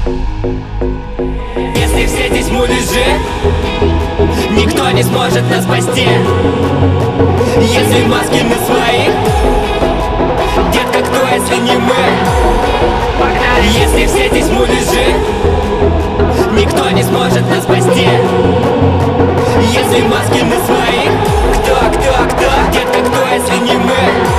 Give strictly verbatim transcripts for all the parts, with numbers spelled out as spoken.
Если все здесь муляжи, никто не сможет нас спасти. Если маски на своих, детка, кто, если не мы? Если все здесь муляжи, никто не сможет нас спасти. Если маски на своих, кто, кто, кто? Детка, кто, если не мы?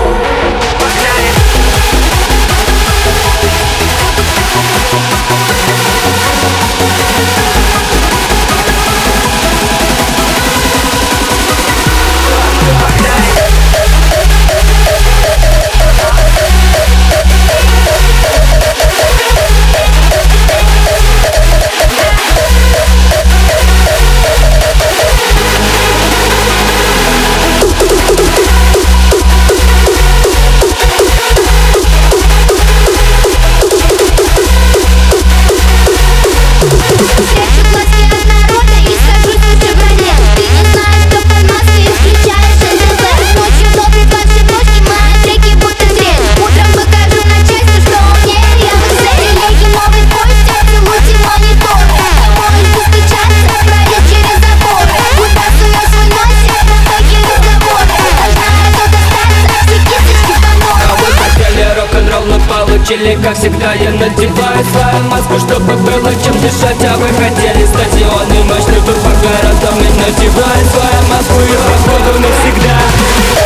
Получили, как всегда, я надеваю свою маску, чтобы было чем дышать. А вы хотели стадионы, мощный тур по городам. И надеваю свою маску и побуду навсегда.